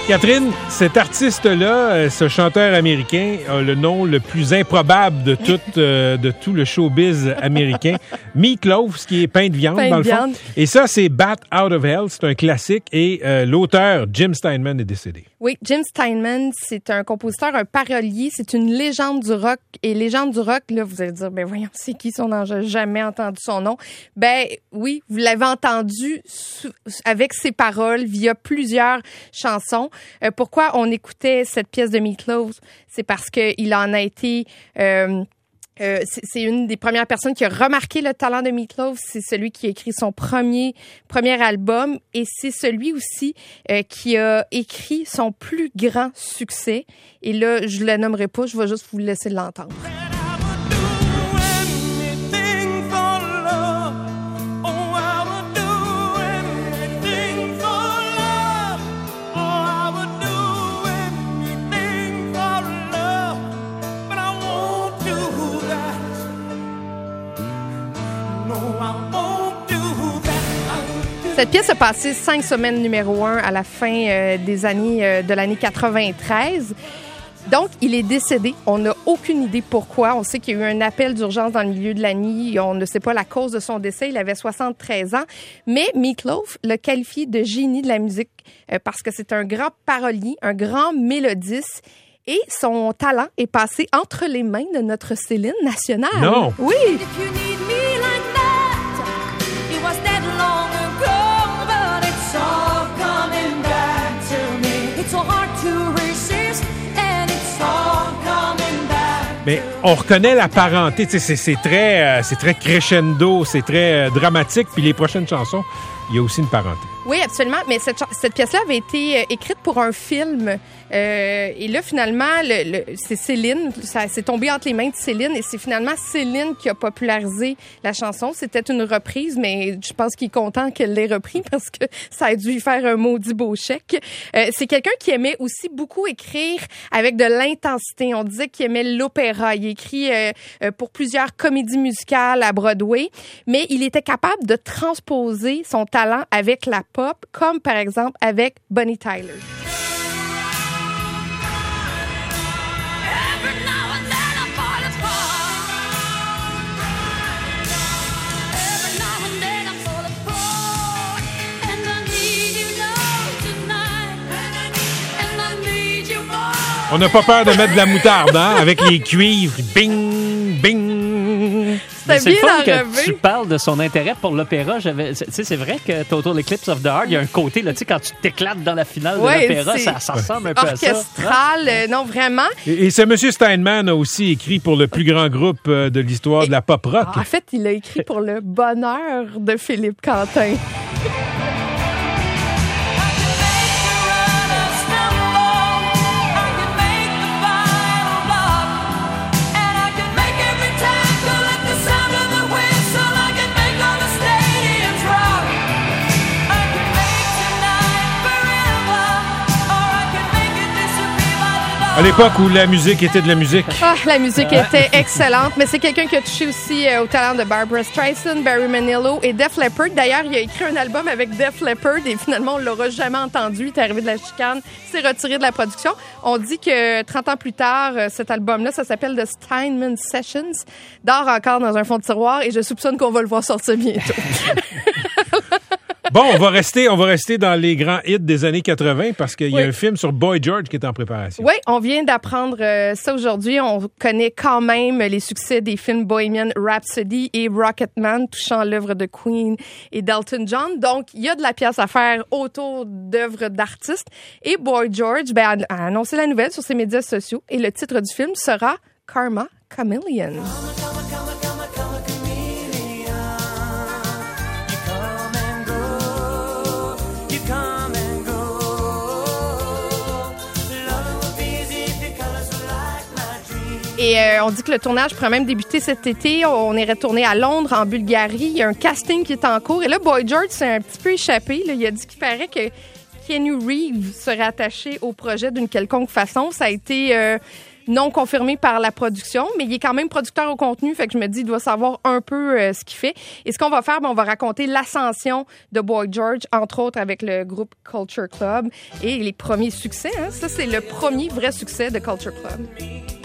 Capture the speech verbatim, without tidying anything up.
Catherine, cet artiste-là, ce chanteur américain, a le nom le plus improbable de tout, euh, de tout le showbiz américain. Meat Loaf, ce qui est pain de viande, pain dans de le fond. Viande. Et ça, c'est Bat Out of Hell. C'est un classique. Et euh, l'auteur, Jim Steinman, est décédé. Oui, Jim Steinman, c'est un compositeur, un parolier. C'est une légende du rock. Et légende du rock, là, vous allez dire, ben voyons, c'est qui son nom? J'ai jamais entendu son nom. Ben oui, vous l'avez entendu sous, avec ses paroles via plusieurs chansons. Euh, pourquoi on écoutait cette pièce de Meat Loaf? C'est parce qu'il en a été... Euh, Euh, c'est, c'est une des premières personnes qui a remarqué le talent de Meat Loaf. C'est celui qui a écrit son premier premier album et c'est celui aussi euh, qui a écrit son plus grand succès. Et là, je le nommerai pas, je vais juste vous laisser l'entendre. Cette pièce a passé cinq semaines numéro un à la fin euh, des années euh, de l'année quatre-vingt-treize. Donc, il est décédé. On n'a aucune idée pourquoi. On sait qu'il y a eu un appel d'urgence dans le milieu de la nuit. On ne sait pas la cause de son décès. Il avait soixante-treize ans. Mais Meat Loaf l'a qualifié de génie de la musique euh, parce que c'est un grand parolier, un grand mélodiste. Et son talent est passé entre les mains de notre Céline nationale. Non! Oui! Mais on reconnaît la parenté, tu sais, c'est, c'est très, euh, c'est très crescendo, c'est très euh, dramatique. Puis les prochaines chansons, il y a aussi une parenté. Oui, absolument. Mais cette, cette pièce-là avait été euh, écrite pour un film. Euh, et là, finalement, le, le, c'est Céline. Ça s'est tombé entre les mains de Céline. Et c'est finalement Céline qui a popularisé la chanson. C'était une reprise, mais je pense qu'il est content qu'elle l'ait repris parce que ça a dû lui faire un maudit beau chèque. Euh, c'est quelqu'un qui aimait aussi beaucoup écrire avec de l'intensité. On disait qu'il aimait l'opéra. Il écrit euh, euh, pour plusieurs comédies musicales à Broadway. Mais il était capable de transposer son talent avec la pop, comme par exemple avec Bonnie Tyler. On n'a pas peur de mettre de la moutarde, hein, avec les cuivres. Bing, bing. Mais c'est le fun que tu parles de son intérêt pour l'opéra. J'avais, tu sais, c'est vrai que Total Eclipse of the Heart, il y a un côté, là, tu sais, quand tu t'éclates dans la finale ouais, de l'opéra, ça, ça ressemble un peu à ça. Orchestral, euh, non, vraiment. Et, et ce monsieur Steinman a aussi écrit pour le plus grand groupe de l'histoire et, de la pop rock. En fait, il a écrit pour le bonheur de Philippe Quentin. À l'époque où la musique était de la musique. Ah, la musique était excellente, mais c'est quelqu'un qui a touché aussi euh, au talent de Barbra Streisand, Barry Manilow et Def Leppard. D'ailleurs, il a écrit un album avec Def Leppard et finalement, on l'aura jamais entendu. Il est arrivé de la chicane, s'est retiré de la production. On dit que trente ans plus tard, euh, cet album-là, ça s'appelle The Steinman Sessions, dort encore dans un fond de tiroir et je soupçonne qu'on va le voir sortir bientôt. Bon, on va rester, on va rester dans les grands hits des années quatre-vingts parce qu'il y a oui. un film sur Boy George qui est en préparation. Oui, on vient d'apprendre euh, ça aujourd'hui. On connaît quand même les succès des films Bohemian Rhapsody et Rocketman touchant l'œuvre de Queen et d'Elton John. Donc, il y a de la pièce à faire autour d'œuvres d'artistes. Et Boy George ben, a annoncé la nouvelle sur ses médias sociaux et le titre du film sera Karma Chameleon. Et euh, on dit que le tournage pourrait même débuter cet été. On est retourné à Londres, en Bulgarie. Il y a un casting qui est en cours. Et là, Boy George s'est un petit peu échappé. Là. Il a dit qu'il paraît que Keanu Reeves serait attaché au projet d'une quelconque façon. Ça a été... Euh, non confirmé par la production, mais il est quand même producteur au contenu, fait que je me dis, il doit savoir un peu euh, ce qu'il fait. Et ce qu'on va faire, ben, on va raconter l'ascension de Boy George, entre autres avec le groupe Culture Club et les premiers succès. Hein. Ça, c'est le premier vrai succès de Culture Club.